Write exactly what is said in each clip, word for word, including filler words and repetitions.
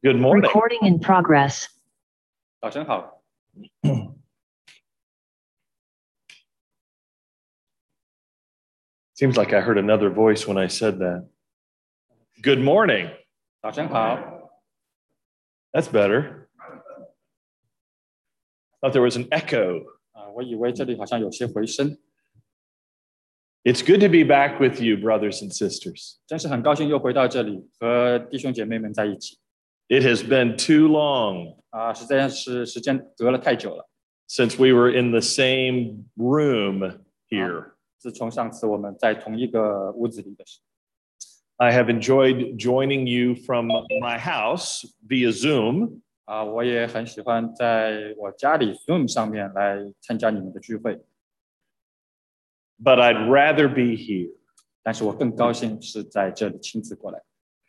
Good morning. Recording in progress. 早晨好。 Seems like I heard another voice when I said that. Good morning. 早晨好。 That's better. Thought there was an echo. 啊、我以为这里好像有些回声。 It's good to be back with you, brothers and sisters. 真是很高兴又回到这里，和弟兄姐妹们在一起。 It has been too long 啊、实在是时间隔了太久了。 since we were in the same room here. 自从上次我们在同一个屋子里的时候， I have enjoyed joining you from my house via Zoom. 啊、我也很喜欢在我家里 Zoom 上面来参加你们的聚会， But I'd rather be here. 但是我更高兴是在这里亲自过来。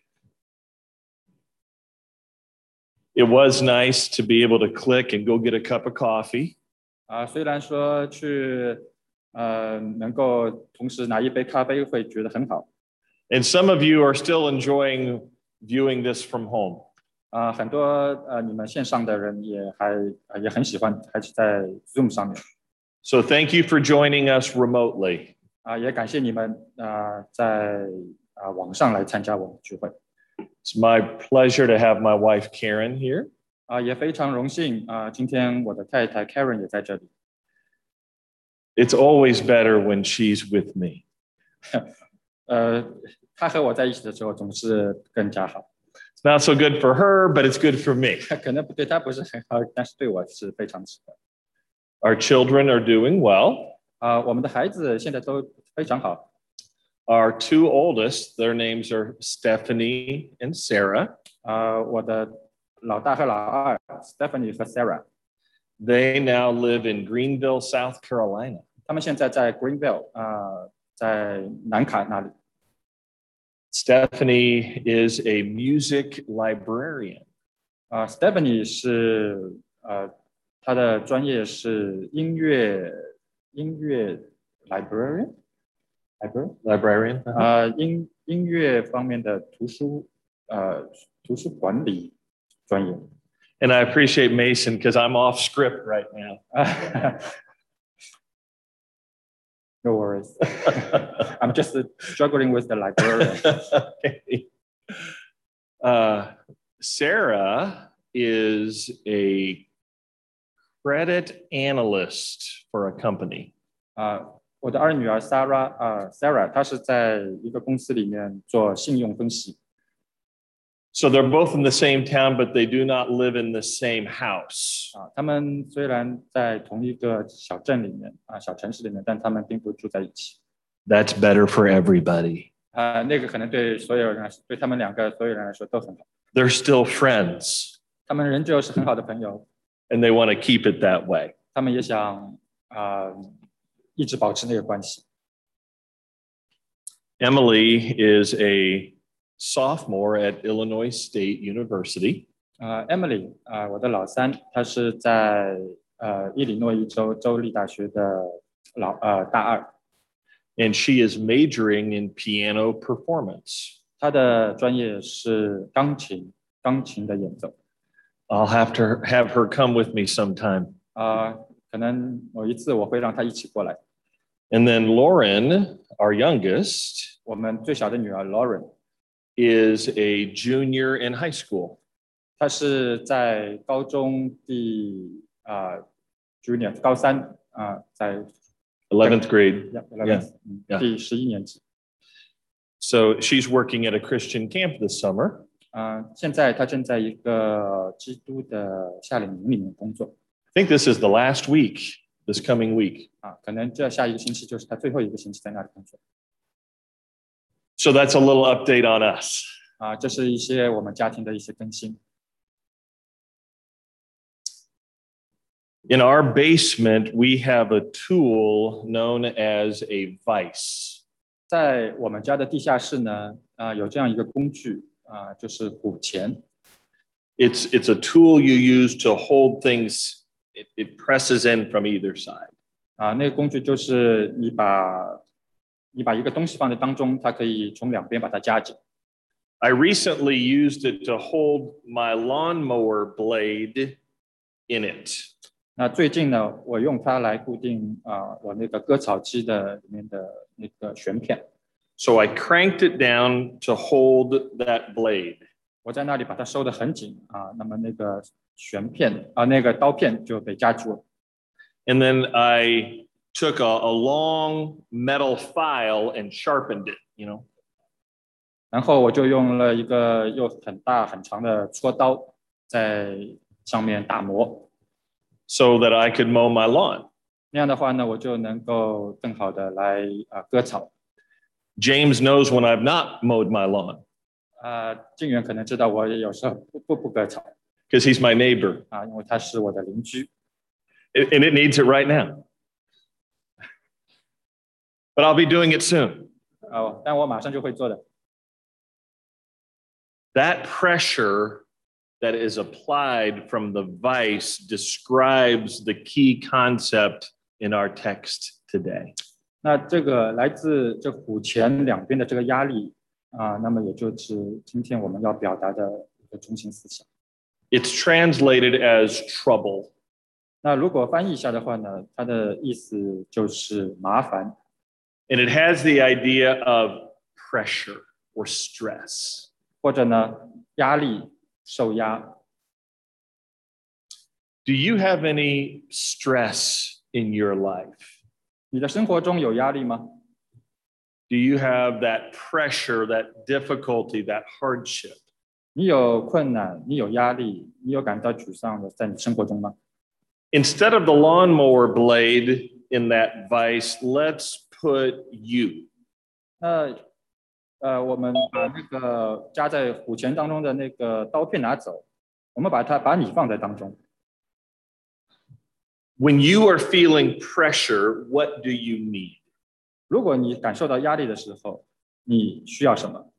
It was nice to be able to click and go get a cup of coffee. 啊、虽然说去呃能够同时拿一杯咖啡会觉得很好。 And some of you are still enjoying viewing this from home. 啊、很多呃你们线上的人也还呃也很喜欢，还是在 Zoom 上面。 So thank you for joining us remotely. 啊、也感谢你们啊、在啊、网上来参加我们的聚会。 It's my pleasure to have my wife Karen here. 啊、也非常荣幸啊、今天我的太太 Karen 也在这里。 It's always better when she's with me. 呃，她和我在一起的时候总是更加好。 It's not so good for her, but it's good for me. 可能对她不是很好，但是对我是非常适合。 Our children are doing well. 啊、我们的孩子现在都非常好。 Our two oldest, their names are Stephanie and Sarah. 啊、我的老大和老二 Stephanie 和 Sarah， They now live in Greenville, South Carolina. 他们现在在 Greenville 啊、在南卡那里。 Stephanie is a music librarian. 啊、Stephanie 是呃，她的专业是音乐音乐 librarian librarian Librarian? 啊、音音乐方面的图书呃图书管理专业。 And I appreciate Mason because I'm off script right now. No worries. I'm just struggling with the librarian. Okay. Uh, Sarah is a credit analyst for a company. 啊、我的二女儿 Sarah 啊、Sarah，她是在一个公司里面做信用分析。 So they're both in the same town, but they do not live in the same house. 啊，他们虽然在同一个小镇里面啊，小城市里面，但他们并不住在一起。 That's better for everybody. 啊，那个可能对所有人来说，对他们两个所有人来说都很好。 They're still friends, 他们仍旧是很好的朋友， and they want to keep it that way. 他们也想啊、一直保持那个关系。 Emily is a sophomore at Illinois State University. 啊、Emily 啊、我的老三，她是在呃伊利诺伊州州立大学的老呃大二， And she is majoring in piano performance. 她的专业是钢琴，钢琴的演奏。 I'll have to have her come with me sometime. 啊、可能某一次我会让她一起过来。 And then Lauren, our youngest, 我们最小的女儿 Lauren， is a junior in high school. 她是在高中第啊、junior 高三啊、在 eleventh grade. yeah, eleventh， 嗯 yeah. 第十一年级。 So she's working at a Christian camp this summer. 啊、现在她正在一个基督的夏令营里面工作。 I think this is the last week, this coming week. 啊，可能这下一个星期就是她最后一个星期在那里工作。 So that's a little update on us. 啊，这是一些我们家庭的一些更新。 In our basement, we have a tool known as a vise. 在我们家的地下室呢，啊，有这样一个工具啊，就是虎钳。 It's, it's a tool you use to hold things, it, it presses in from either side. 啊，那个工具就是你把你把一个东西放在当中，它可以从两边把它夹紧。 I recently used it to hold my lawnmower blade in it. 那最近呢，我用它来固定啊、呃、我那个割草机的里面的那个旋片。 So I cranked it down to hold that blade. 我在那里把它收得很紧啊，那么那个旋片啊，那个刀片就被夹住了。 And then I took a, a long metal file and sharpened it, you know. 然后我就用了一个又很大很长的锉刀在上面打磨。 So that I could mow my lawn. 那样的话呢，我就能够更好的来啊、呃、割草。 James knows when I've not mowed my lawn. 啊、呃，静远可能知道我有时候不不不割草。 Because he's my neighbor. 啊，因为他是我的邻居。 And it needs it right now. But I'll be doing it soon. 哦，但我马上就会做的。 That pressure that is applied from the vice describes the key concept in our text today. 那这个来自这虎钳两边的这个压力啊，那么也就是今天我们要表达的一个中心思想。 It's translated as trouble. 那如果翻译一下的话呢，它的意思就是麻烦。 And it has the idea of pressure or stress. 或者呢，压力、受压。 Do you have any stress in your life? 你的生活中有压力吗？ Do you have that pressure, that difficulty, that hardship? 你有困难，你有压力，你有感到沮丧的在你生活中吗？ Instead of the lawnmower blade in that vice, let's put you. 那呃，我们把那个夹在虎钳当中的那个刀片拿走，我们把它把你放在当中。 When you are feeling pressure, what do you need? 如果你感受到压力的时候，你需要什么？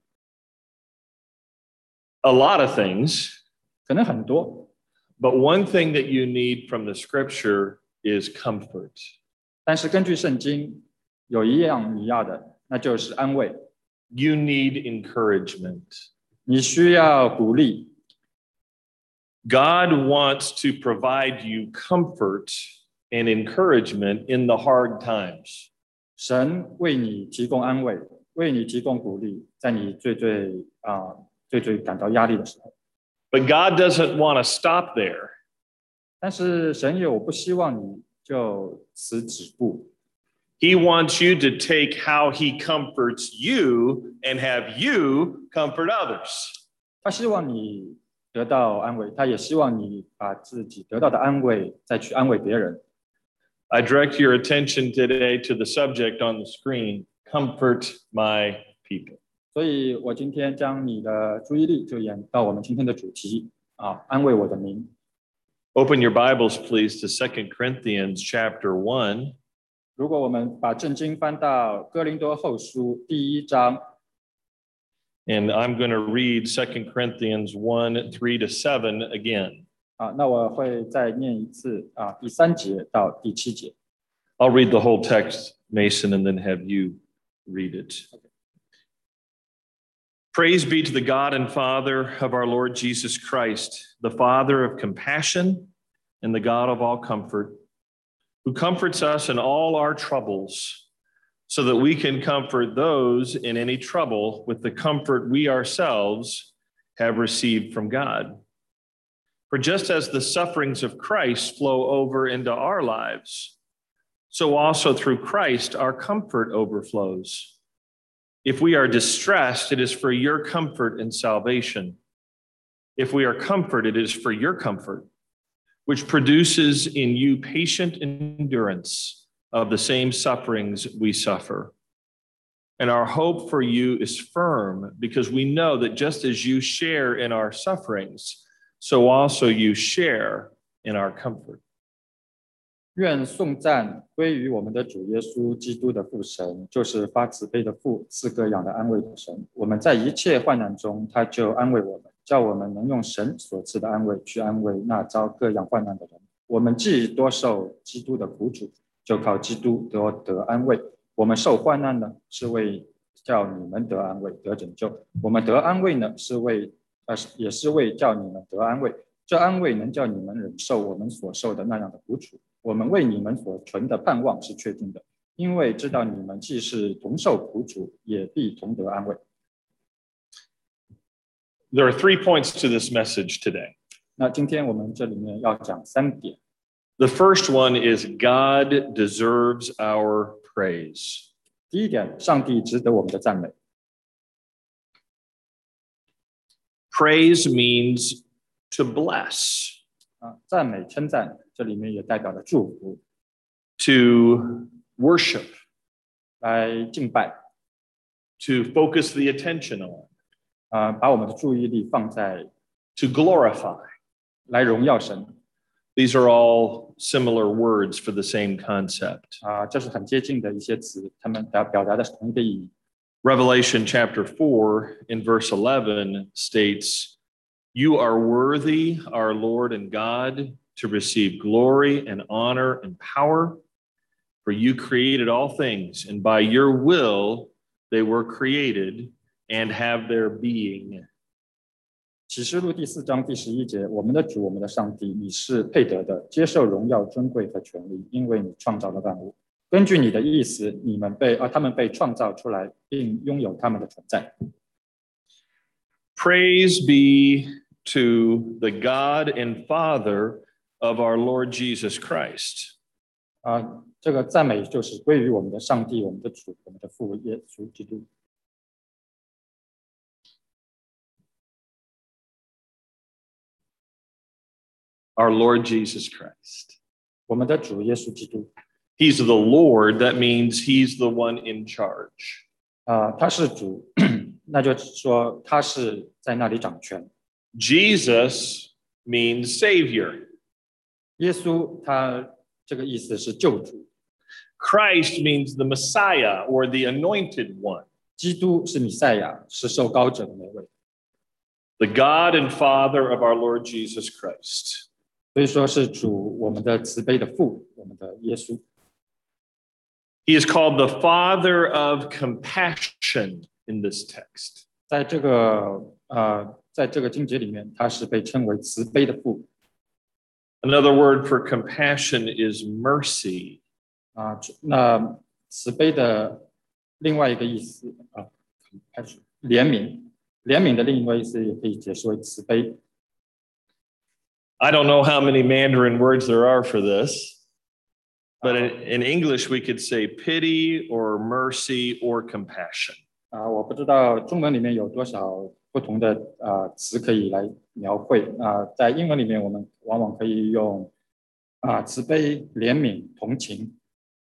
A lot of things. 可能很多。 But one thing that you need from the scripture is comfort. 但是根据圣经，有一样你要的，那就是安慰。 You need encouragement. 你需要鼓励。 God wants to provide you comfort and encouragement in the hard times. 神为你提供安慰，为你提供鼓励，在你最最啊、呃、最最感到压力的时候。 But God doesn't want to stop there. 但是神也不希望你就此止步。 He wants you to take how he comforts you and have you comfort others. 他希望你得到安慰，他也希望你把自己得到的安慰再去安慰别人。 I direct your attention today to the subject on the screen, comfort my people. 所以我今天将你的注意力就引到我们今天的主题啊，安慰我的民。 Open your Bibles, please, to Second Corinthians chapter one. 如果我们把圣经翻到哥林多后书第一章。 And I'm going to read Second Corinthians one, three to seven again. 啊，那我会再念一次啊，第三节到第七节。 I'll read the whole text, Mason, and then have you read it. Praise be to the God and Father of our Lord Jesus Christ, the Father of compassion and the God of all comfort, who comforts us in all our troubles, so that we can comfort those in any trouble with the comfort we ourselves have received from God. For just as the sufferings of Christ flow over into our lives, so also through Christ our comfort overflows. If we are distressed, it is for your comfort and salvation. If we are comforted, it is for your comfort, which produces in you patient endurance of the same sufferings we suffer. And our hope for you is firm, because we know that just as you share in our sufferings, so also you share in our comfort. 愿颂赞归于我们的主耶稣基督的父神，就是发慈悲的父，赐各样的安慰的神。我们在一切患难中，他就安慰我们，叫我们能用神所赐的安慰去安慰那遭各样患难的人。我们既多受基督的苦楚，就靠基督得得安慰。我们受患难呢，是为叫你们得安慰得拯救。我们得安慰呢，是为呃也是为叫你们得安慰，这安慰能叫你们忍受我们所受的那样的苦楚。我们为你们所存的盼望是确定的，因为知道你们既是同受苦楚，也必同得安慰。 There are three points to this message today. 那今天我们这里面要讲三点。 The first one is God deserves our praise. 第一点，上帝值得我们的赞美。 Praise means to bless. 啊，赞美、称赞，这里面也代表了祝福。 To worship. 来敬拜。 To focus the attention on. 啊，把我们的注意力放在。 To glorify. 来荣耀神。 These are all similar words for the same concept. 啊，这是很接近的一些词，它们表表达的是同一个意义。 Revelation chapter four in verse eleven states, "You are worthy, our Lord and God, to receive glory and honor and power, for you created all things, and by your will they were created and have their being." 启示录第四章第十一节，我们的主，我们的上帝，你是配得的，接受荣耀、尊贵和权力，因为你创造了万物。根据你的意思，你们被啊，他们被创造出来，并拥有他们的存在。 Praise be to the God and Father of our Lord Jesus Christ. 啊，这个赞美就是归于我们的上帝、我们的主、我们的父耶稣基督。 Our Lord Jesus Christ. 我们的主耶稣基督。 He's the Lord, that means he's the one in charge. 啊，他是主，那就是说他是在那里掌权。 Jesus means Savior. 耶稣他这个意思是救主。 Christ means the Messiah or the anointed one. 基督是弥赛亚，是受膏者的那位。 The God and Father of our Lord Jesus Christ. 所以说是主，我们的慈悲的父，我们的耶稣。 He is called the Father of compassion in this text. 在这个呃，在这个经节里面，他是被称为慈悲的父。 Another word for compassion is mercy. 啊，那慈悲的另外一个意思啊，还是怜悯。怜悯的另外意思也可以解释为慈悲。 I don't know how many Mandarin words there are for this, but in, in English we could say pity or mercy or compassion. 啊，我不知道中文里面有多少不同的啊词可以来描绘啊，在英文里面我们往往可以用啊慈悲、怜悯、同情。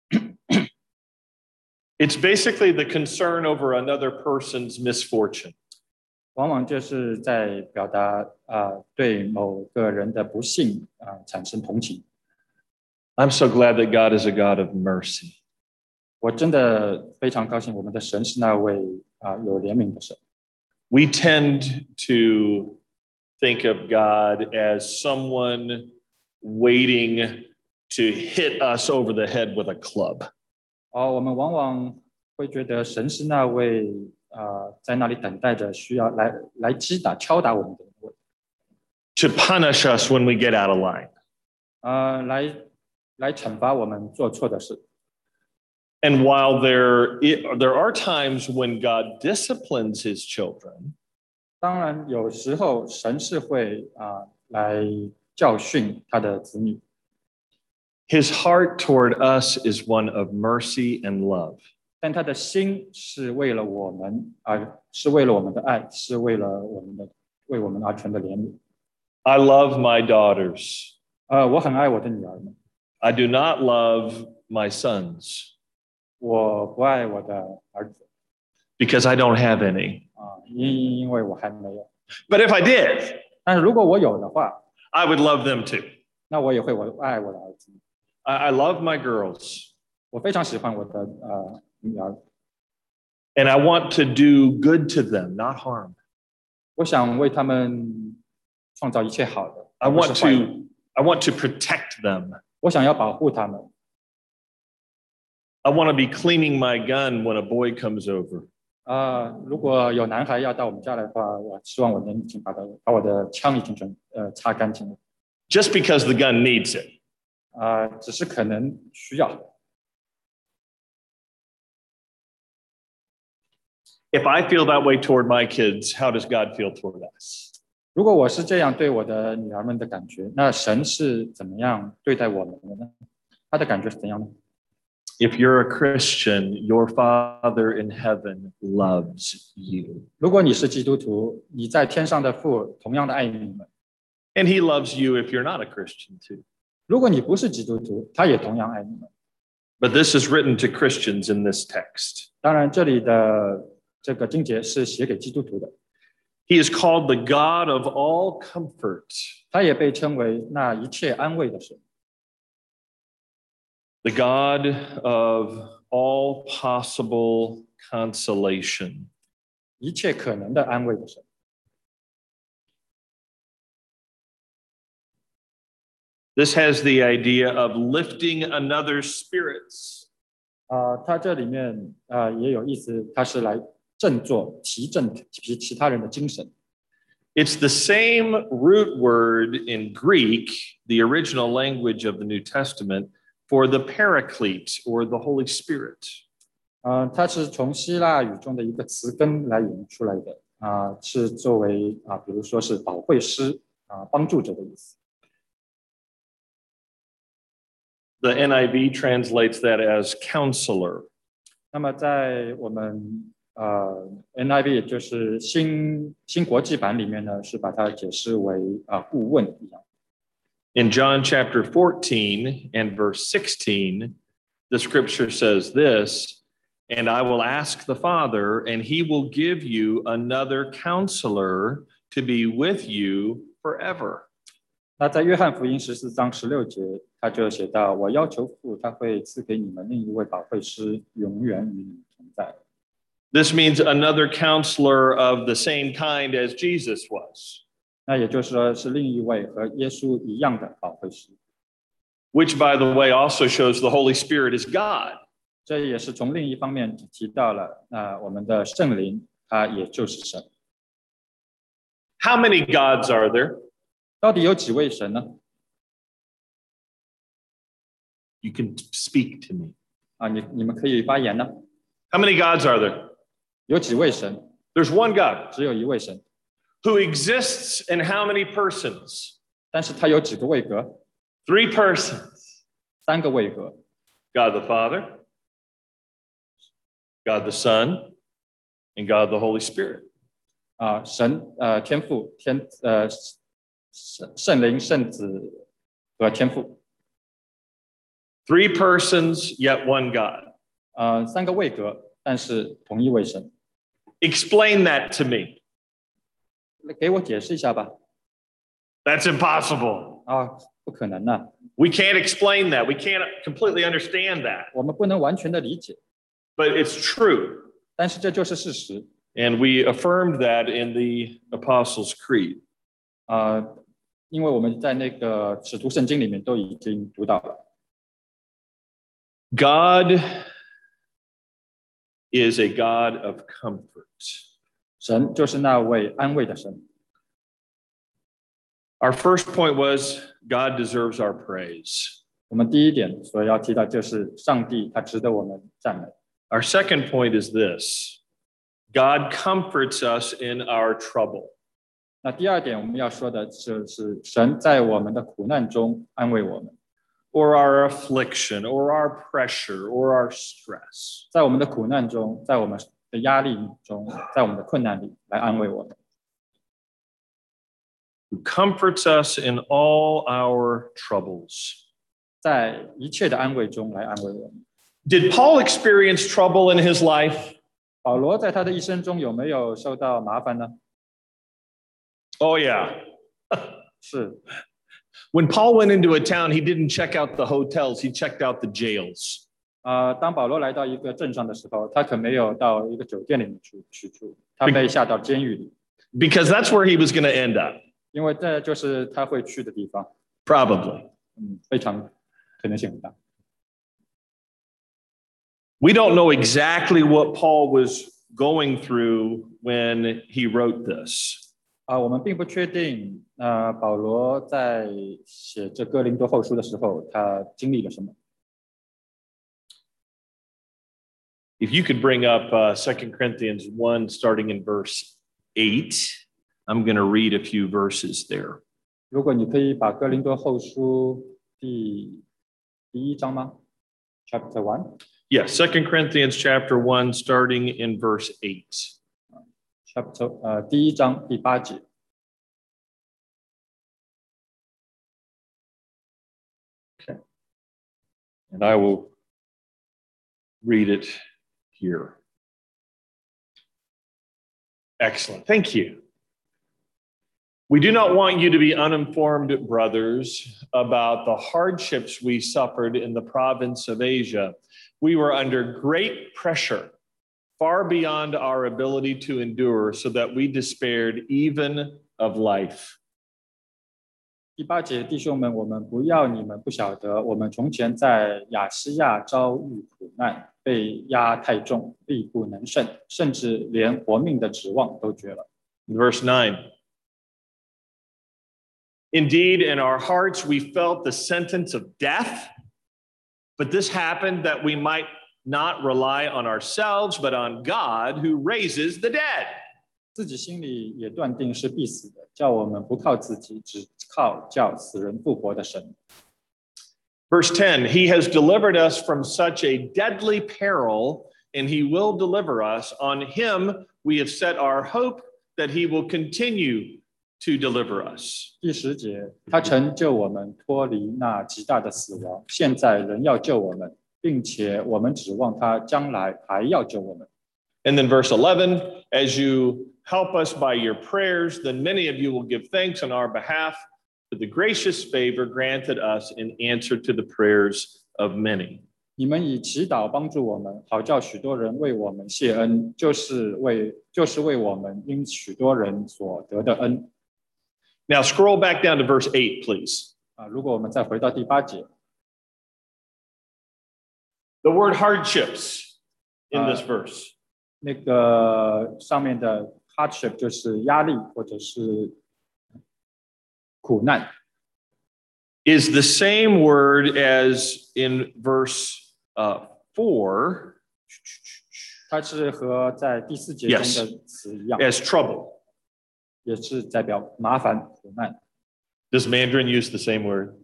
It's basically the concern over another person's misfortune. 往往就是在表达啊对某个人的不幸啊产生同情。 I'm so glad that God is a God of mercy. 我真的非常高兴，我们的神是那位啊有怜悯的神。 We tend to think of God as someone waiting to hit us over the head with a club. 哦，我们往往会觉得神是那位啊在那里等待着需要来来击打、敲打我们的人。 To punish us when we get out of line. 啊，来来惩罚我们做错的事。 And while there, there are times when God disciplines his children, 当然有时候神是会啊来教训他的子女。 His heart toward us is one of mercy and love. 但他的心是为了我们而是为了我们的爱，是为了我们的为我们而存的怜悯。 I love my daughters. 呃，我很爱我的女儿们。 I do not love my sons. 我不爱我的儿子。 Because I don't have any. 啊，因因为我还没有。 But if I did, 但是如果我有的话， I would love them too. 那我也会我爱我的儿子。 I, I love my girls. 我非常喜欢我的呃女儿。 And I want to do good to them, not harm. 我想为他们创造一切好的。 I want to, I want to protect them. 我想要保护他们。 I want to be cleaning my gun when a boy comes over. 啊、如果有男孩要到我们家来的话，我希望我能已经把他把我的枪已经准呃擦干净了。 just because the gun needs it. 啊、只是可能需要。 If I feel that way toward my kids, how does God feel toward us? 如果我是这样对我的女儿们的感觉，那神是怎么样对待我们的呢？他的感觉是怎样呢？ If you're a Christian, your Father in heaven loves you. 如果你是基督徒，你在天上的父同样的爱你们。 And he loves you if you're not a Christian too. 如果你不是基督徒，他也同样爱你们。 But this is written to Christians in this text. 当然，这里的这个经节是写给基督徒的。 He is called the God of all comfort. 他也被称为那一切安慰的神。 The God of all possible consolation. 一切可能的安慰的神。 This has the idea of lifting another's spirits. 啊、他这里面啊、也有意思，他是来振作、提振其其他人的精神。 It's the same root word in Greek, the original language of the New Testament, for the Paraclete or the Holy Spirit. 啊、它是从希腊语中的一个词根来引出来的啊、是作为啊、比如说是保惠师啊、帮助者的意思。 The N I V translates that as counselor. 那么在我们呃 N I V 也就是新新国际版里面呢，是把它解释为啊、顾问一样。 In John chapter fourteen and verse sixteen, the scripture says this, and I will ask the Father, and he will give you another counselor to be with you forever. 那在约翰福音十四章十六节，他就写到：“我要求父，他会赐给你们另一位保惠师，永远与你们同在。” This means another counselor of the same kind as Jesus was. 那也就是说，是另一位和耶稣一样的保惠师。 Which, by the way, also shows the Holy Spirit is God. 这也是从另一方面提到了，那我们的圣灵，它也就是神。 How many gods are there? 到底有几位神呢？ You can speak to me. 啊，你你们可以发言呢。 How many gods are there? 有几位神？ There's one God 只有一位神， who exists in how many persons? 但是他有几个位格？ Three persons. 三个位格。 God the Father, God the Son, and God the Holy Spirit. 啊，神呃天父天呃圣圣灵圣子和天父。 Three persons, yet one God. 呃，三个位格，但是同一位神。 Explain that to me. 给我解释一下吧。 That's impossible. 啊，不可能啊， We can't explain that. We can't completely understand that. 我们不能完全的理解， But it's true. 但是这就是事实。 And we affirmed that in the Apostles' Creed. 啊，因为我们在那个使徒圣经里面都已经读到了。 God is a God of comfort. 神就是那位安慰的神。 Our first point was God deserves our praise. 我们第一点所要提到就是上帝他值得我们赞美。 Our second point is this: God comforts us in our trouble. 那第二点我们要说的就是神在我们的苦难中安慰我们， Or our affliction, or our pressure, or our stress. 在我们的苦难中，在我们的压力中，在我们的困难里来安慰我们。 Who comforts us in all our troubles. 在一切的安慰中来安慰我们。 Did Paul experience trouble in his life? 保罗在他的一生中有没有受到麻烦呢？ Oh, yeah. 是。 When Paul went into a town, he didn't check out the hotels, he checked out the jails. 呃，当保罗来到一个镇上的时候，他可没有到一个酒店里面去去住，他被下到监狱里， Because that's where he was going to end up. 因为这就是他会去的地方。 Probably. 嗯，非常可能性很大。 We don't know exactly what Paul was going through when he wrote this. 啊，我们并不确定，呃，保罗在写这哥林多后书的时候，他经历了什么。 If you could bring up uh, Second Corinthians one, starting in verse eight, I'm going to read a few verses there. 如果你可以把哥林多后书第第一章吗 ？Chapter one. Yeah, Second Corinthians chapter one, starting in verse eight. Chapter 呃第一章第八节。 Okay. And I will read it here. Excellent. Thank you. We do not want you to be uninformed, brothers, about the hardships we suffered in the province of Asia. We were under great pressure, far beyond our ability to endure, so that we despaired even of life. 第八节，弟兄们，我们不要你们不晓得，我们从前在亚细亚遭遇苦难，被压太重，力不能胜，甚至连活命的指望都绝了。 Verse nine. Indeed, in our hearts we felt the sentence of death, but this happened that we might not rely on ourselves, but on God who raises the dead. 自己心里也断定是必死的，叫我们不靠自己，只靠叫死人复活的神。 Verse ten, he has delivered us from such a deadly peril, and he will deliver us. On him we have set our hope that he will continue to deliver us. 第十节，他曾救我们脱离那极大的死亡，现在仍要救我们，并且我们指望他将来还要救我们。 And then verse eleven, as you help us by your prayers, then many of you will give thanks on our behalf for the gracious favor granted us in answer to the prayers of many. 你们以祈祷帮助我们，好叫许多人为我们谢恩，就是为就是为我们因许多人所得的恩。 Now scroll back down to verse eight, please. 啊，如果我们再回到第八节 The word hardships in this verse. 那个上面的 hardship 就是压力或者是苦难 is the same word as in verse uh, four. 它是和在第四节中的词一样 As trouble. 也是代表麻烦苦难 Does Mandarin use the same word?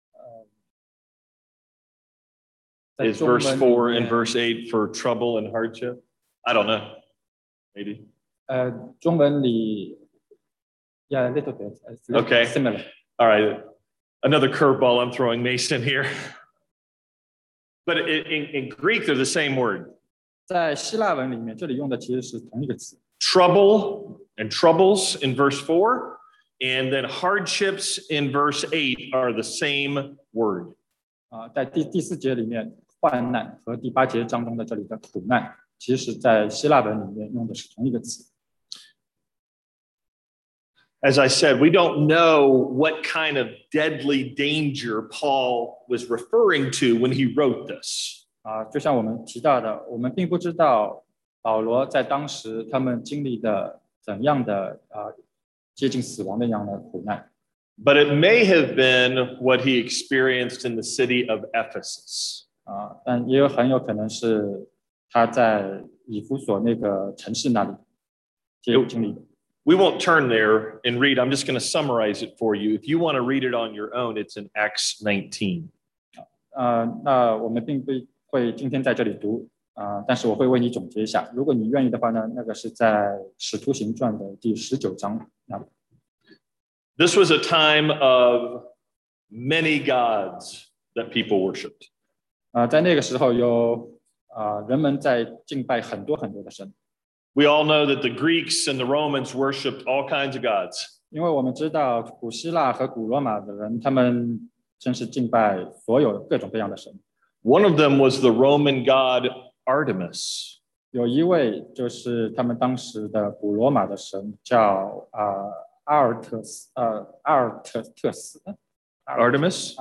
Is verse four and verse eight for trouble and hardship? I don't know. Maybe. 呃，中文里 yeah, a little bit. Okay. Similar. All right. Another curveball I'm throwing Mason here. But in, in, in Greek, they're the same word. 在希腊文里面，这里用的其实是同一个词。 Trouble and troubles in verse four, and then hardships in verse eight are the same word. 啊，在第第四节里面，患难和第八节当中的这里的苦难，其实在希腊文里面用的是同一个词。 As I said, we don't know what kind of deadly danger Paul was referring to when he wrote this. 啊，就像我们提到的，我们并不知道保罗在当时他们经历的怎样的啊接近死亡的样的苦难。 But it may have been what he experienced in the city of Ephesus. 啊，但也有很有可能是他在以弗所那个城市那里经历的。 We won't turn there and read. I'm just going to summarize it for you. If you want to read it on your own, it's in Acts nineteen. 呃，那我们并不会今天在这里读啊、呃，但是我会为你总结一下。如果你愿意的话呢，那个是在《使徒行传》的第十九章那里。 This was a time of many gods that people worshipped. 啊、呃，在那个时候有啊、呃，人们在敬拜很多很多的神。 We all know that the Greeks and the Romans worshipped all kinds of gods. 因为我们知道古希腊和古罗马的人，他们真是敬拜所有各种各样的神。 One of them was the Roman god Artemis. 有一位就是他们当时的古罗马的神叫啊、呃、阿尔特斯呃阿尔特特斯 Artemis.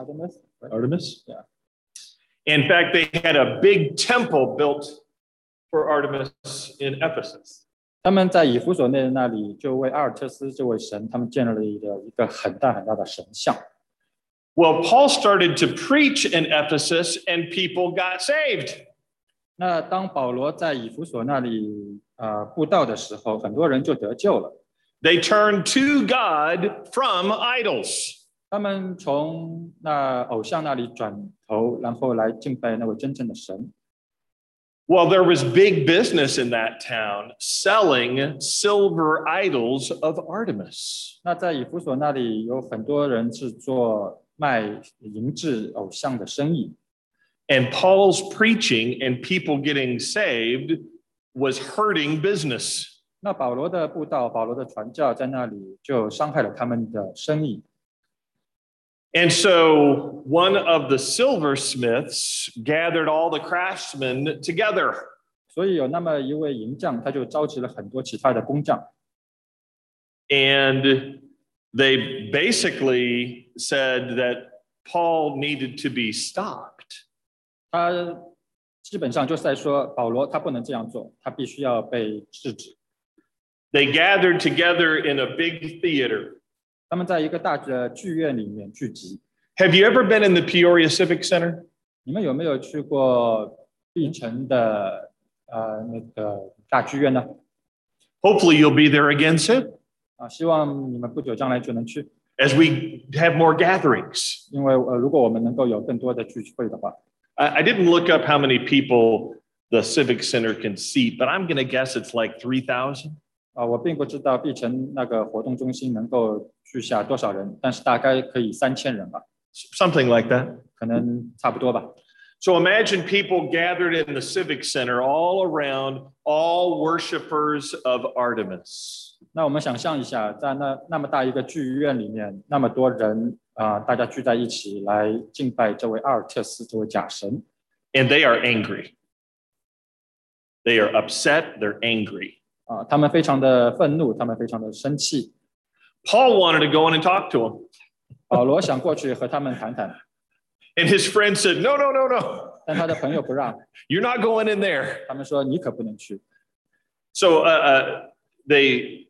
for Artemis in Ephesus. 他们在以弗所内那里就为阿尔特斯这位神，他们建立了一个一个很大很大的神像。 Well, Paul started to preach in Ephesus and people got saved. 那当保罗在以弗所那里呃布道的时候，很多人就得救了。 They turned to God from idols. 他们从那偶像那里转头，然后来敬拜那位真正的神。 Well, there was big business in that town selling silver idols of Artemis. 那在以弗所那里有很多人是做卖银质偶像的生意。 And Paul's preaching and people getting saved was hurting business. 那保罗的布道，保罗的传教在那里就伤害了他们的生意。 And so one of the silversmiths gathered all the craftsmen together. 所以有那么一位银匠，他就召集了很多其他的工匠。 And they basically said that Paul needed to be stopped. 他基本上就是在说，保罗他不能这样做，他必须要被制止。 They gathered together in a big theater. 他们在一个大的剧院里面聚集。 Have you ever been in the Peoria Civic Center? 你们有没有去过碧城的呃那个大剧院呢？ Hopefully you'll be there again soon. 啊，希望你们不久将来就能去。 As we have more gatherings. 因为呃，如果我们能够有更多的聚会的话。 I, I didn't look up how many people the Civic Center can seat, but I'm going to guess it's like three thousand. 啊，我并不知道碧城那个活动中心能够聚下多少人，但是大概可以三千人吧。 Something like that. 可能差不多吧。 So imagine people gathered in the Civic Center all around, all worshipers of Artemis. 那我们想象一下，在那那么大一个剧院里面，那么多人啊、呃，大家聚在一起来敬拜这位阿尔特斯这位假神。 And they are angry. They are upset. They're angry. 啊，他们非常的愤怒，他们非常的生气。 Paul wanted to go in and talk to them. 保罗想过去和他们谈谈。 And his friend said, "No, no, no, no." 但他的朋友不让。 You're not going in there. 他们说你可不能去。 So uh, uh, they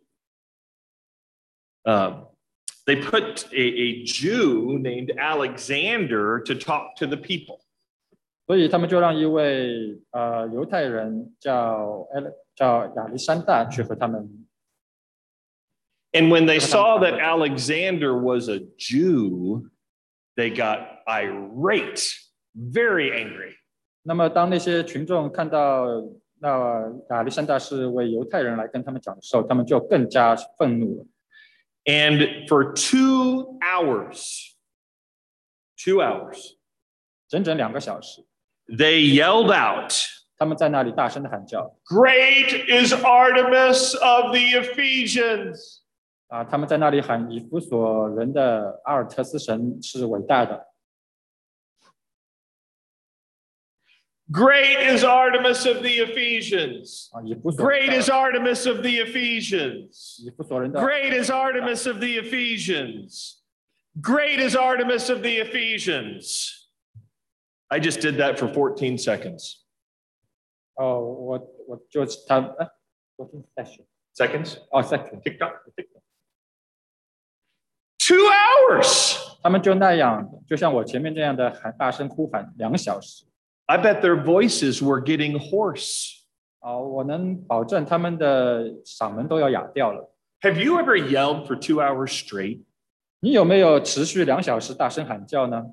uh, they put a, a Jew named Alexander to talk to the people. 所以他们就让一位呃犹太人叫叫亚历山大去和他们。 And when they saw that Alexander was a Jew, they got irate, very angry. 那么当那些群众看到那亚历山大是为犹太人来跟他们讲的时候，他们就更加愤怒了。 And for two hours, two hours, 整整两个小时 they yelled out, 他们在那里大声的喊叫 "Great is Artemis of the Ephesians!" 啊！他们在那里喊以弗所人的阿尔特斯神是伟大的。 Great is Artemis of the Ephesians. 啊，以弗所 Great is Artemis of the Ephesians. 以弗所人的 Great is Artemis of the Ephesians. Great is Artemis of the Ephesians. I just did that for fourteen seconds. 哦，我我就他哎 ，fourteen seconds Seconds? 哦 second Tick tock. Tick tock. Two hours. 他们就那样，就像我前面这样的喊大声呼喊两小时。 I bet their voices were getting hoarse. 啊，我能保证他们的嗓门都要哑掉了。 Have you ever yelled for two hours straight? 你有没有持续两小时大声喊叫呢？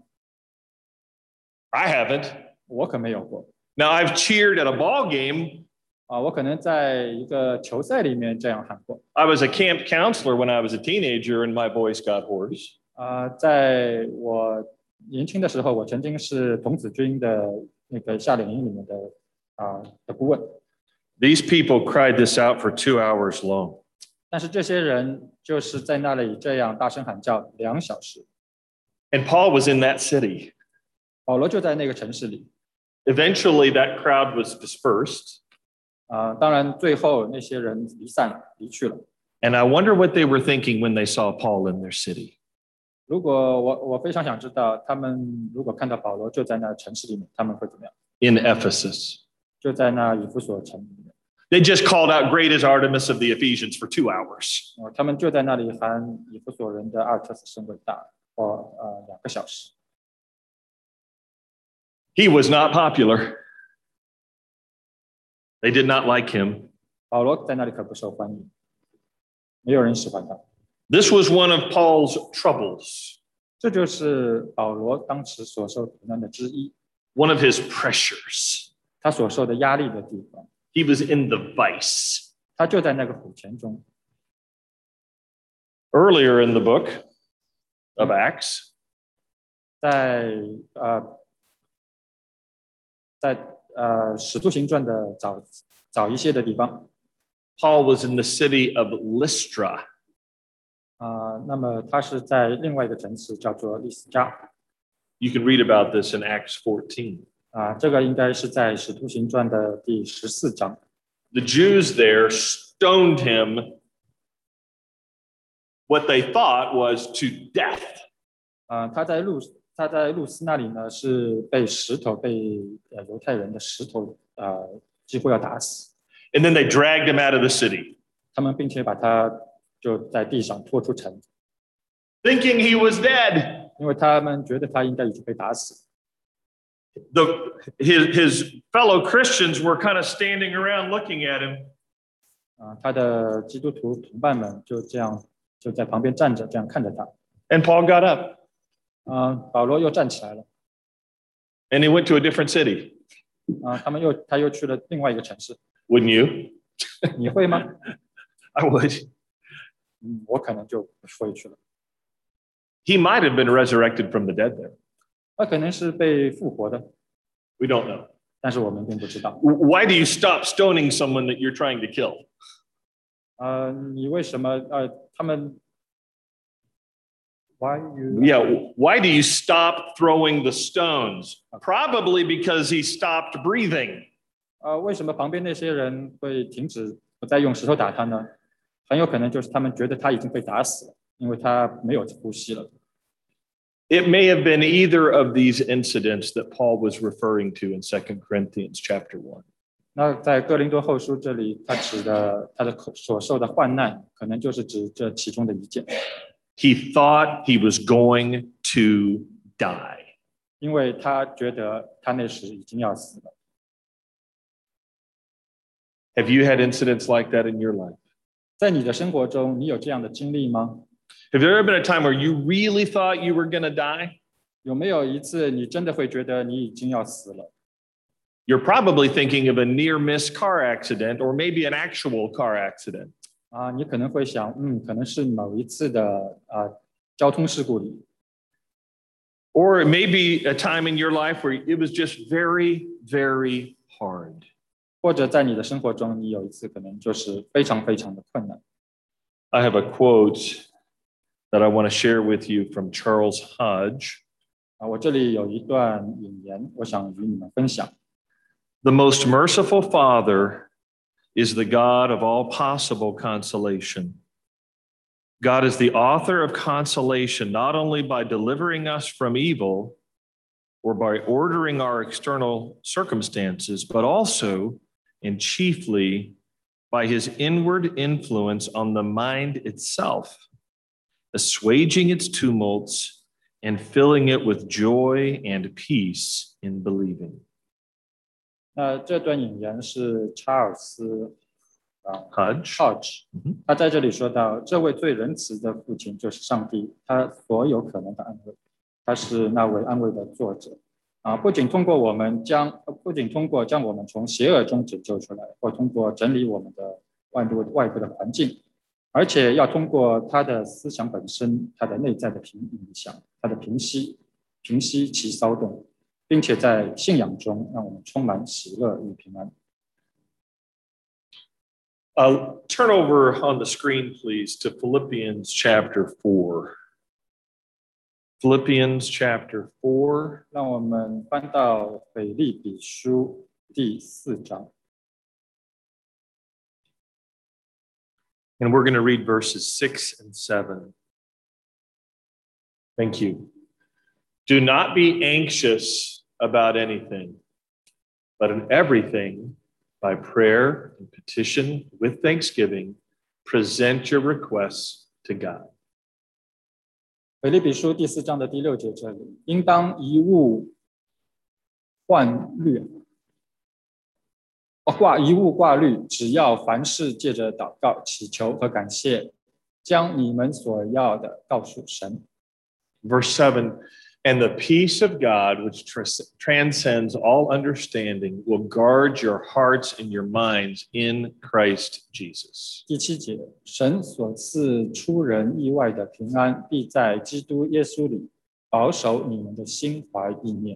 I haven't. 我可没有过。 Now I've cheered at a ball game. 啊，我可能在一个球赛里面这样喊过。 I was a camp counselor when I was a teenager and my voice got hoarse. 啊，在我年轻的时候，我曾经是童子军的那个夏令营里面的啊的顾问。 These people cried this out for two hours long. 但是这些人就是在那里这样大声喊叫两小时。 And Paul was in that city. 保罗就在那个城市里。 Eventually, that crowd was dispersed. 啊，当然最后那些人离散了，离去了。 And I wonder what they were thinking when they saw Paul in their city. 如果我我非常想知道，他们如果看到保罗就在那城市里面，他们会怎么样？ In Ephesus. 就在那以弗所城里面。 They just called out, "Great is Artemis of the Ephesians" for two hours. 哦，他们就在那里喊以弗所人的阿尔特斯神伟大，或呃两个小时。 He was not popular. They did not like him. 保罗在那里可不受欢迎，没有人喜欢他。 This was one of Paul's troubles, 这就是保罗当时所受苦难的之一， one of his pressures. 他所受的压力的地方。 He was in the vice. 他就在那个苦钳中。 Earlier in the book of Acts, 在呃，在呃《使徒行传》的早早一些的地方， Paul was in the city of Lystra. 啊、呃，那么他是在另外一个城市叫做利斯加。 You can read about this in Acts fourteen. 啊、呃，这个应该是在《使徒行传》的第十四章。 The Jews there stoned him what they thought was to death. 啊、呃，他在路他在路斯那里呢，是被石头被呃犹太人的石头呃几乎要打死。 And then they dragged him out of the city, 他们并且把他就在地上拖出城， thinking he was dead. 因为他们觉得他应该已经被打死。 The, his, his fellow Christians were kind of standing around looking at him. 啊、呃，他的基督徒同伴们就这样就在旁边站着，这样看着他。 And Paul got up 啊、呃，保罗又站起来了。 and he went to a different city. 啊、呃，他们又他又去了另外一个城市。 Wouldn't you? 你会吗？ I would. 嗯，我可能就不会去了。 He might have been resurrected from the dead there. 他可能是被复活的， We don't know. 但是我们并不知道。 Why do you stop stoning someone that you're trying to kill? 呃，你为什么呃他们 ？Why you? Yeah, why do you stop throwing the stones? Probably because he stopped breathing. 呃，为什么旁边那些人会停止不再用石头打他呢？很有可能就是他们觉得他已经被打死了，因为他没有呼吸了。 It may have been either of these incidents that Paul was referring to in Second Corinthians chapter one. 那在哥林多后书这里，他指的他的所受的患难，可能就是指这其中的一件。 He thought he was going to die. 因为他觉得他那时已经要死了。 Have you had incidents like that in your life? 在你的生活中，你有这样的经历吗？ Have there ever been a time where you really thought you were going to die? 有没有一次你真的会觉得你已经要死了？ You're probably thinking of a near-miss car accident or maybe an actual car accident. 啊，你可能会想，嗯，可能是某一次的啊交通事故里， Or it may be a time in your life where it was just very, very hard. 或者在你的生活中，你有一次可能就是非常非常的困难。 I have a quote that I want to share with you from Charles Hodge. 啊，我这里有一段引言，我想与你们分享。 The most merciful Father is the God of all possible consolation. God is the author of consolation, not only by delivering us from evil or by ordering our external circumstances, but also and chiefly by his inward influence on the mind itself, assuaging its tumults and filling it with joy and peace in believing. 那这段引言是查尔斯啊 Hodge. Hodge，他在这里说到，这位最仁慈的父亲就是上帝，他所有可能的安慰，他是那位安慰的作者啊！不仅通过我们将，不仅通过将我们从邪恶中拯救出来，或通过整理我们的外部外部的环境，而且要通过他的思想本身，他的内在的平影响，他的平息平息其骚动，并且在信仰中让我们充满喜乐与平安。 Uh, turn over on the screen, please, to Philippians chapter four. Philippians chapter four. 让我们翻到腓立比书第四章， And we're going to read verses six and seven. Thank you. Do not be anxious about anything, but in everything, by prayer and petition with thanksgiving, present your requests to God. 腓立比书第四章的第六节这里，应当一物换虑，挂一物挂虑，只要凡事借着祷告、祈求和感谢，将你们所要的告诉神。 Verse seven, and the peace of God, which transcends all understanding, will guard your hearts and your minds in Christ Jesus. 第七节，神所赐出人意外的平安，必在基督耶稣里保守你们的心怀意念。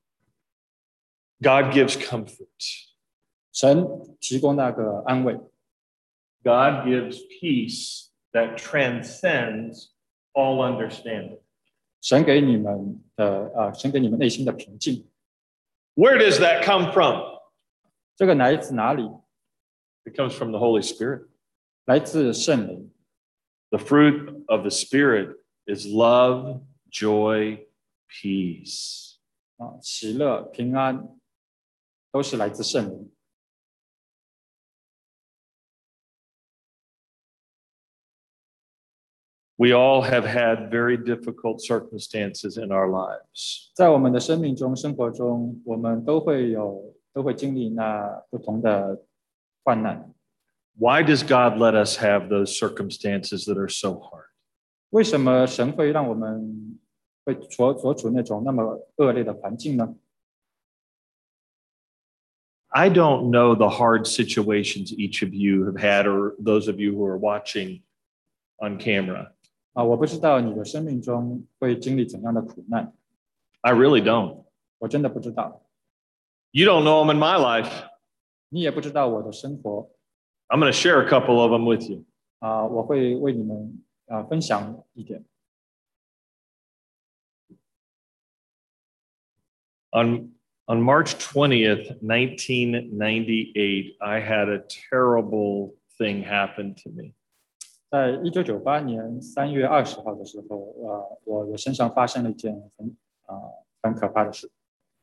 God gives comfort. 神提供那个安慰。 God gives peace that transcends all understanding. 神给你们的呃，神给你们内心的平静。 Where does that come from? 这个来自哪里？ It comes from the Holy Spirit. 来自圣灵。 The fruit of the Spirit is love, joy, peace. 啊，喜乐、平安，都是来自圣灵。 We all have had very difficult circumstances in our lives. 在我们的生命中、生活中，我们都会有，都会经历那不同的患难。 Why does God let us have those circumstances that are so hard? 为什么神会让我们会所所处那种那么恶劣的环境呢？ I don't know the hard situations each of you have had, or those of you who are watching on camera. 啊，我不知道你的生命中会经历怎样的苦难。 I really don't. 我真的不知道。 You don't know them in my life. 你也不知道我的生活。 I'm going to share a couple of them with you. 啊，我会为你们啊分享一点。 On on March twentieth, nineteen ninety-eight, I had a terrible thing happen to me. 在一九九八年三月二十号的时候，呃，我的身上发生了一件很啊、呃、很可怕的事。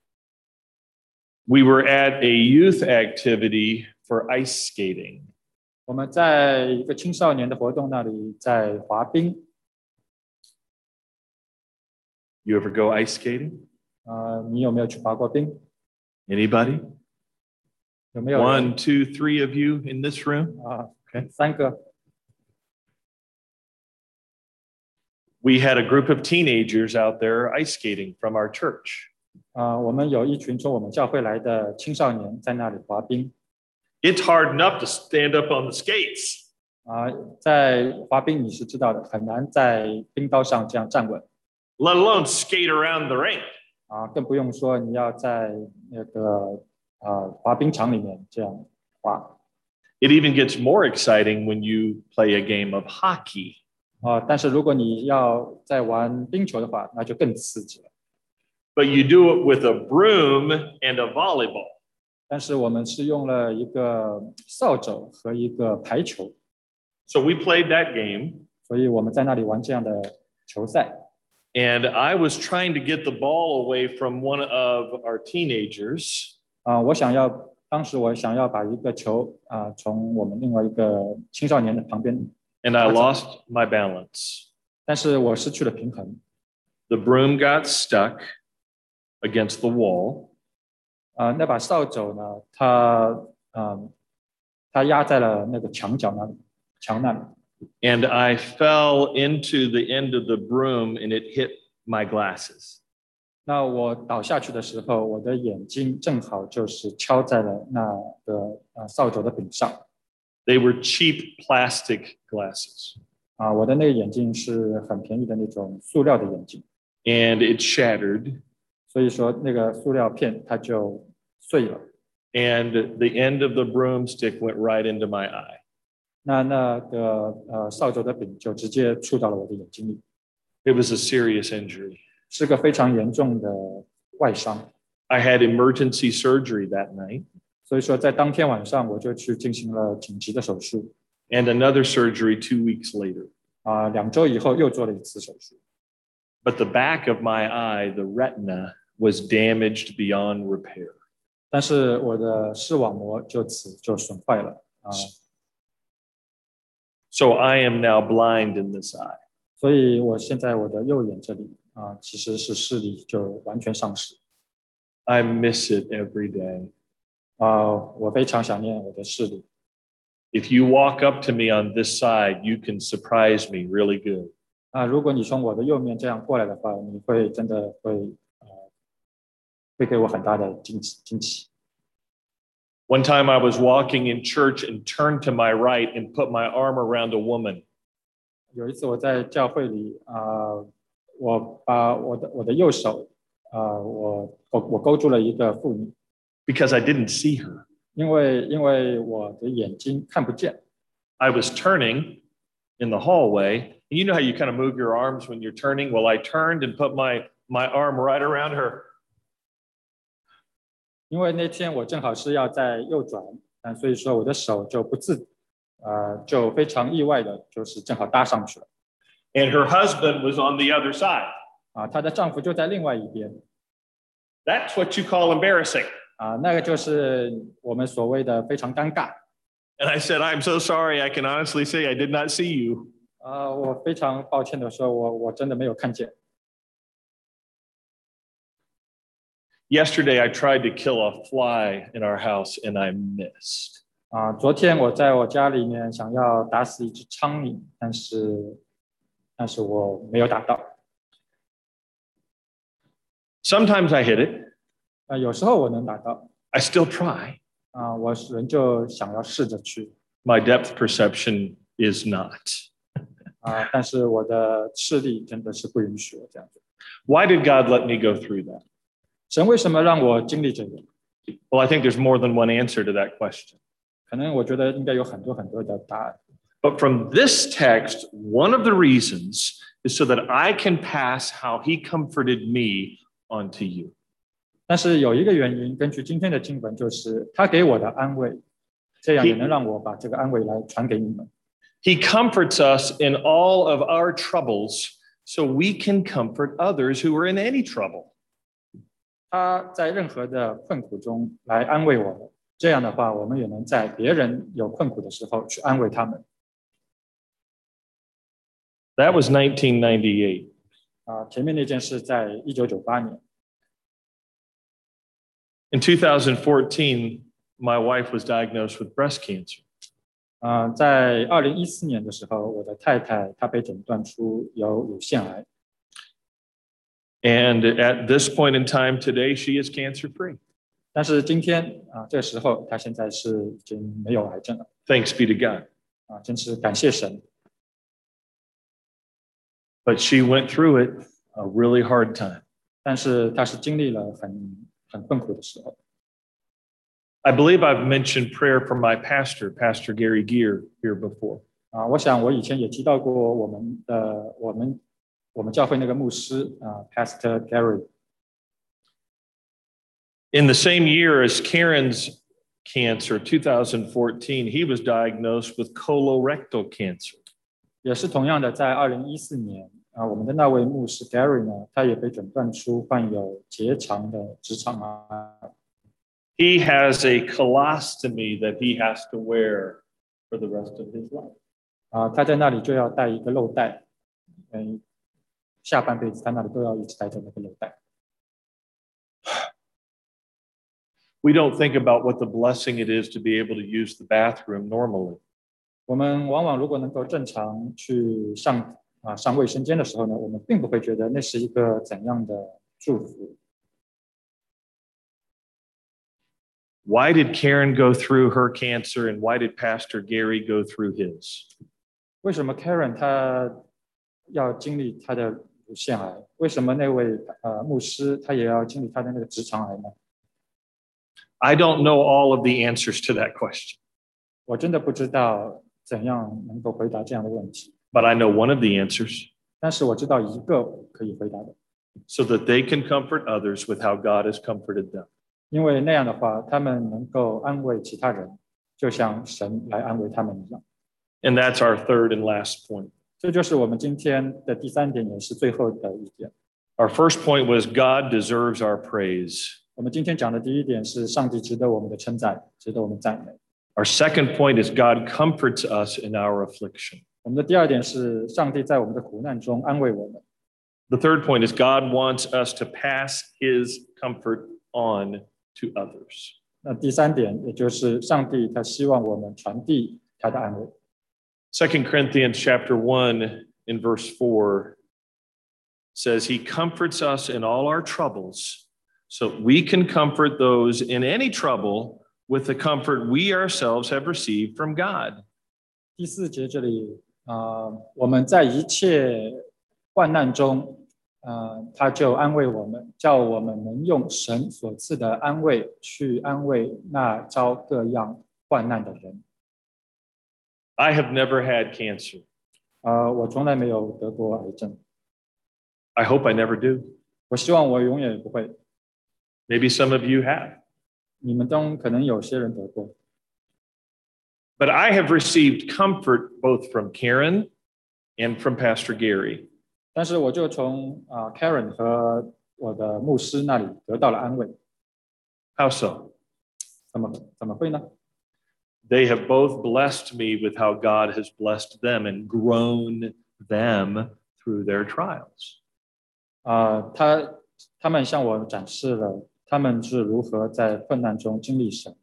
We were at a youth activity for ice skating. 我们在一个青少年的活动那里在滑冰。 You ever go ice skating? 呃，你有没有去滑过冰？ Anybody? 有没有 One, two, three of you in this room? 啊 Okay. 三个。 We had a group of teenagers out there ice skating from our church. 啊、呃，我们有一群从我们教会来的青少年在那里滑冰。 It's hard enough to stand up on the skates. 啊、呃，在滑冰你是知道的，很难在冰刀上这样站稳。 Let alone skate around the rink. 啊、呃，更不用说你要在那个呃滑冰场里面这样滑。 It even gets more exciting when you play a game of hockey. 啊、呃，但是如果你要在玩冰球的话，那就更刺激了。 But you do it with a broom and a volleyball. 但是我们是用了一个扫帚和一个排球。 So we played that game. 所以我们在那里玩这样的球赛。 And I was trying to get the ball away from one of our teenagers. 啊、呃，我想要，当时我想要把一个球啊、呃、从我们另外一个青少年的旁边。 And I lost my balance. 但是我失去了平衡。 The broom got stuck against the wall. 啊、呃，那把扫帚呢，它嗯，它压在了那个墙角那里，墙那里。 And I fell into the end of the broom and it hit my glasses. 那我倒下去的时候，我的眼睛正好就是敲在了那个呃扫帚的柄上。 They were cheap plastic glasses. 啊，我的那个眼镜是很便宜的那种塑料的眼镜。 And it shattered. 所以说那个塑料片它就碎了。 And the end of the broomstick went right into my eye. 那那个呃扫帚的柄就直接触到了我的眼睛里。 It was a serious injury. 是个非常严重的外伤。 I had emergency surgery that night. 所以说在当天晚上我就去进行了紧急的手术。 And another surgery two weeks later. 啊、呃，两周以后又做了一次手术。 But the back of my eye, the retina, was damaged beyond repair. 但是我的视网膜就此就损坏了啊， So I am now blind in this eye. 所以我现在我的右眼这里啊，其实是视力就完全丧失 I miss it every day. 啊，我非常想念我的视力。 If you walk up to me on this side, you can surprise me really good. 啊，如果你从我的右面这样过来的话，你会真的会呃，会给我很大的惊喜惊喜。 One time I was walking in church and turned to my right and put my arm around a woman. 有一次我在教会里啊、呃，我把我的我的右手啊、呃，我我我勾住了一个妇女， because I didn't see her. 因为因为我的眼睛看不见。 I was turning in the hallway. And you know how you kind of move your arms when you're turning? Well, I turned and put my, my arm right around her. 因为那天我正好是要在右转，嗯，所以说我的手就不自，呃，就非常意外的，就是正好搭上去了。 And her husband was on the other side. 啊，她的丈夫就在另外一边。 That's what you call embarrassing. 啊，那个就是我们所谓的非常尴尬。 And I said, I'm so sorry. I can honestly say I did not see you. 啊，我非常抱歉的说，我我真的没有看见。 Yesterday, I tried to kill a fly in our house and I missed. 啊，昨天我在我家里面想要打死一只苍蝇，但是但是我没有打到。 Sometimes I hit it. 啊，有时候我能打到。 I still try. 啊，我仍旧想要试着去。 My depth perception is not. 啊，但是我的视力真的是不允许我这样子。 Why did God let me go through that? 神为什么让我经历这个？ Well, I think there's more than one answer to that question. 可能我觉得应该有很多很多的答案。 But from this text, one of the reasons is so that I can pass how he comforted me on to you. 但是有一个原因，根据今天的经文，就是他给我的安慰，这样也能让我把这个安慰来传给你们。 He comforts us in all of our troubles so we can comfort others who are in any trouble. 他在任何的困苦中来安慰我们，这样的话，我们也能在别人有困苦的时候去安慰他们。 That was nineteen ninety-eight. 啊，前面那件事在一九九八年。 In two thousand fourteen, my wife was diagnosed with breast cancer. 啊，在二零一四年的时候，我的太太她被诊断出有乳腺癌。 And at this point in time today, she is cancer free. 但是今天啊，这个时候她现在是已经没有癌症了。 Thanks be to God. 啊，真是感谢神。 But she went through it a really hard time. 但是她是经历了很很困苦的时候。 I believe I've mentioned prayer for my pastor, Pastor Gary Gear, here before. 啊，我想我以前也提到过我们的我们我们教会那个牧师啊 ，Pastor Gary。 In the same year as Karen's cancer, two thousand fourteen, he was diagnosed with colorectal cancer. 也是同样的，在二零一四年啊，我们的那位牧师 Gary 呢，他也被诊断出患有结肠的直肠癌。 He has a colostomy that he has to wear for the rest of his life. 啊，他在那里就要带一个漏带，嗯，下半辈子他那里都要一直带着那个漏带。 We don't think about what the blessing it is to be able to use the bathroom normally. 我们往往如果能够正常去上啊上卫生间的时候呢，我们并不会觉得那是一个怎样的祝福。 Why did Karen go through her cancer and why did Pastor Gary go through his? 为什么 Karen 她要经历她的乳腺癌？为什么那位呃牧师他也要经历他的那个直肠癌呢？ I don't know all of the answers to that question. 我真的不知道怎样能够回答这样的问题。 But I know one of the answers. 但是我知道一个可以回答的， So that they can comfort others with how God has comforted them. 因为那样的话，他们能够安慰其他人，就像神来安慰他们一样。 And that's our third and last point. 这就是我们今天的第三点，也是最后的一点。 Our first point was God deserves our praise. 我们今天讲的第一点是上帝值得我们的称赞，值得我们赞美。 Our second point is God comforts us in our affliction. 我们的第二点是上帝在我们的苦难中安慰我们。 The third point is God wants us to pass his comfort on to others. 那第三点，也就是上帝他希望我们传递他的安慰。 Second Corinthians chapter one in verse four says he comforts us in all our troubles, so we can comfort those in any trouble with the comfort we ourselves have received from God. 第四节这里，呃，我们在一切患难中，呃，他就安慰我们，叫我们能用神所赐的安慰去安慰那遭各样患难的人。 I have never had cancer. 呃，我从来没有得过癌症， I hope I never do. 我希望我永远也不会。 Maybe some of you have. 你们中可能有些人得过， But I have received comfort both from Karen and from Pastor Gary. 但是我就从啊、呃、Karen 和我的牧师那里得到了安慰。 How so? 怎么怎么会呢？ They have both blessed me with how God has blessed them and grown them through their trials. 啊、呃，他他们向我展示了他们是如何在困难中经历神。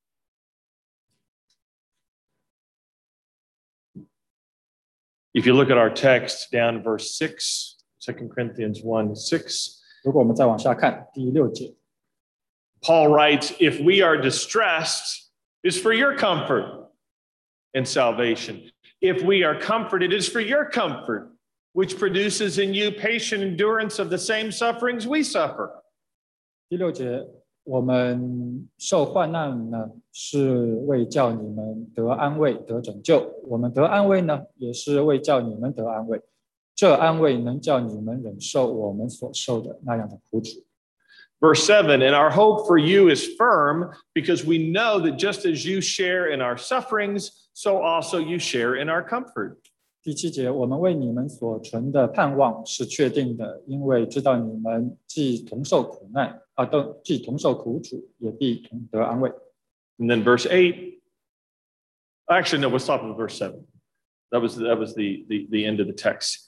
If you look at our text down verse six, Second Corinthians one six, 如果我们再往下看第六节， Paul writes, if we are distressed, it's for your comfort and salvation. If we are comforted, it's for your comfort, which produces in you patient endurance of the same sufferings we suffer. 第六节，我们受患难呢，是为叫你们得安慰、得拯救；我们得安慰呢，也是为叫你们得安慰。这安慰能叫你们忍受我们所受的那样的苦楚。 Verse seven, and our hope for you is firm because we know that just as you share in our sufferings, so also you share in our comfort. 第七节，我们为你们所存的盼望是确定的，因为知道你们既同受苦难，啊，都既同受苦楚，也必同得安慰。 And then verse eight, actually, no, we'll stop at verse seven. That was, that was the, the, the end of the text.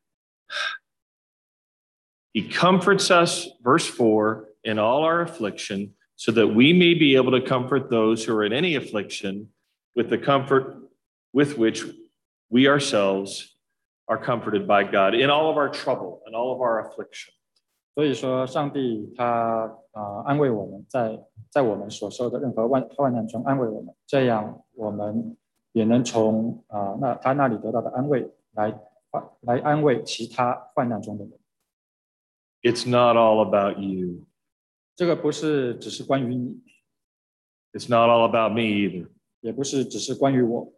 He comforts us, verse four, in all our affliction, so that we may be able to comfort those who are in any affliction with the comfort with which we ourselves are comforted by God in all of our trouble and all of our affliction. 所以说，上帝他啊、呃、安慰我们在，在我们所受的任何患患难中安慰我们，这样我们也能从啊、呃、那他那里得到的安慰来来安慰其他患难中的人。 It's not all about you. 这个不是只是关于你， It's not all about me either. 也不是只是关于我。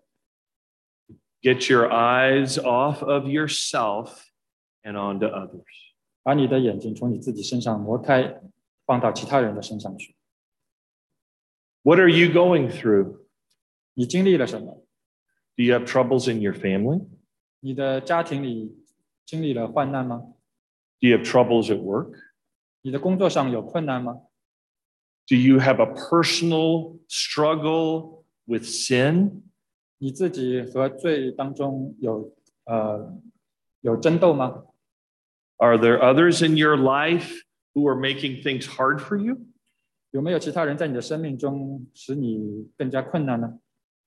Get your eyes off of yourself and onto others. 把你的眼睛从你自己身上挪开，放到其他人的身上去。 What are you going through? 你经历了什么？ Do you have troubles in your family? 你的家庭里经历了患难吗？ Do you have troubles at work? 你的工作上有困难吗？ Do you have a personal struggle with sin? 你自己和罪当中有呃有争斗吗？ Are there others in your life who are making things hard for you? 有没有其他人在你的生命中使你更加困难呢？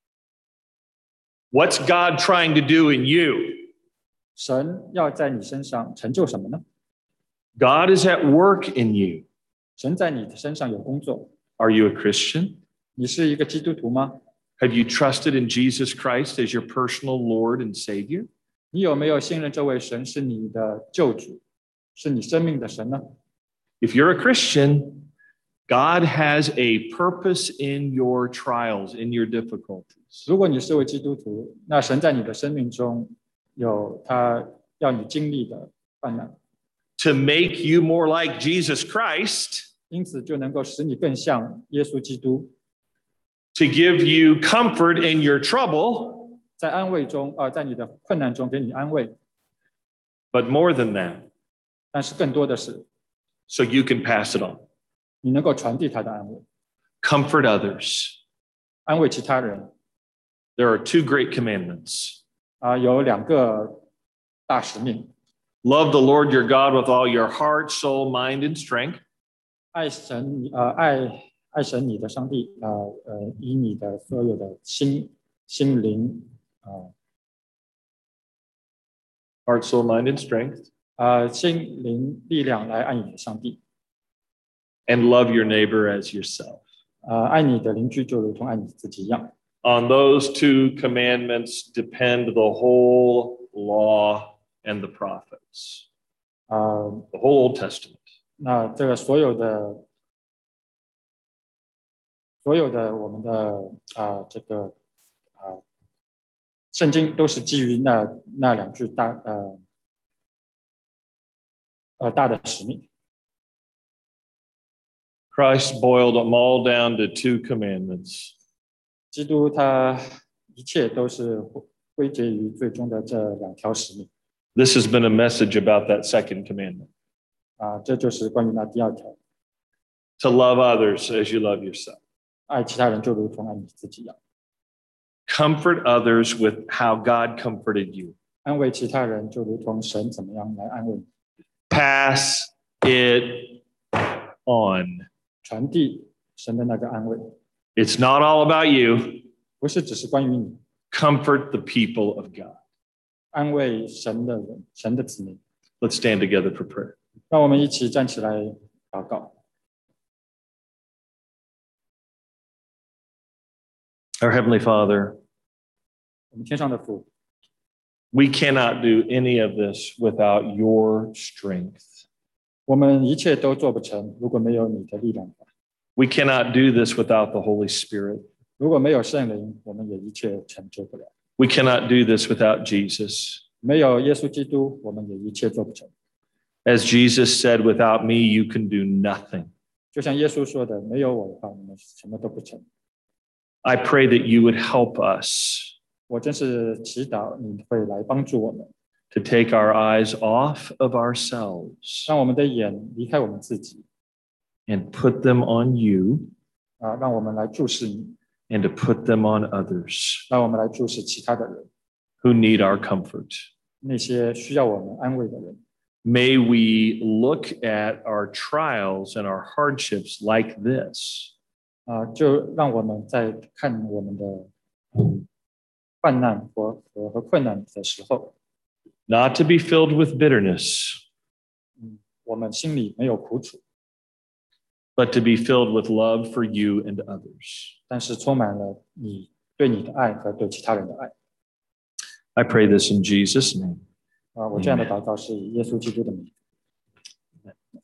What's God trying to do in you? 神要在你身上成就什么呢？ God is at work in you. 神在你的身上有工作。 Are you a Christian? 你是一个基督徒吗？ Have you trusted in Jesus Christ as your personal Lord and Savior? 你有没有信任这位神是你的救主，是你生命的神呢？ If you're a Christian, God has a purpose in your trials, in your difficulties. 如果你是位基督徒，那神在你的生命中有他要你经历的患难， To make you more like Jesus Christ, 因此就能够使你更像耶稣基督， to give you comfort in your trouble, 在安慰中，呃，在你的困难中给你安慰。 but more than that, 但是更多的是， so you can pass it on. 你能够传递他的安慰， comfort others. 安慰其他人。 There are two great commandments. 啊，有两个大使命： Love the Lord your God with all your heart, soul, mind, and strength. 爱神，呃，爱爱神你的上帝，呃呃，以你的所有的心心灵，呃 Heart, soul, mind, and strength. 呃，心灵力量来爱你的上帝， And love your neighbor as yourself. 呃，爱你的邻居就如同爱你自己一样。 On those two commandments depend the whole law and the prophets, 呃， the whole Old Testament. 那这个所有的所有的我们的啊、呃、这个啊、呃、圣经都是基于那那两句大呃呃大的使命。 Christ boiled them all down to two commandments. 基督他一切都是归结于最终的这两条使命。 This has been a message about that second commandment. 啊、这就是关于那第二条， To love others as you love yourself. 爱其他人就如同爱你自己一样。 Comfort others with how God comforted you. 安慰其他人就如同神怎么样来安慰你， Pass it on. 传递神的那个安慰， It's not all about you. 不是只是关于你， Comfort the people of God. 安慰神的人，神的子民。 Let's stand together for prayer. 让我们一起站起来祷告。 Our Heavenly Father, 我们天上的父， we cannot do any of this without your strength. 我们一切都做不成，如果没有你的力量。 We cannot do this without the Holy Spirit. 如果没有圣灵，我们也一切成就不了。 We cannot do this without Jesus. 没有耶稣基督，我们也一切做不成。 As Jesus said, without me, you can do nothing. 就像耶稣说的，没有我的话，你们什么都不成。 I pray that you would help us 我真是祈祷你会来帮助我们， to take our eyes off of ourselves 让我们的眼离开我们自己， and put them on you 啊，让我们来注视你， and to put them on others 让我们来注视其他的人， who need our comfort. 那些需要我们安慰的人。 May we look at our trials and our hardships like this. 啊，就让我们在看我们的嗯患难和和和困难的时候， Not to be filled with bitterness, 嗯，我们心里没有苦楚， but to be filled with love for you and others. 但是充满了你对你的爱和对其他人的爱。 I pray this in Jesus' name. 啊，我这样的祷告是以耶稣基督的名。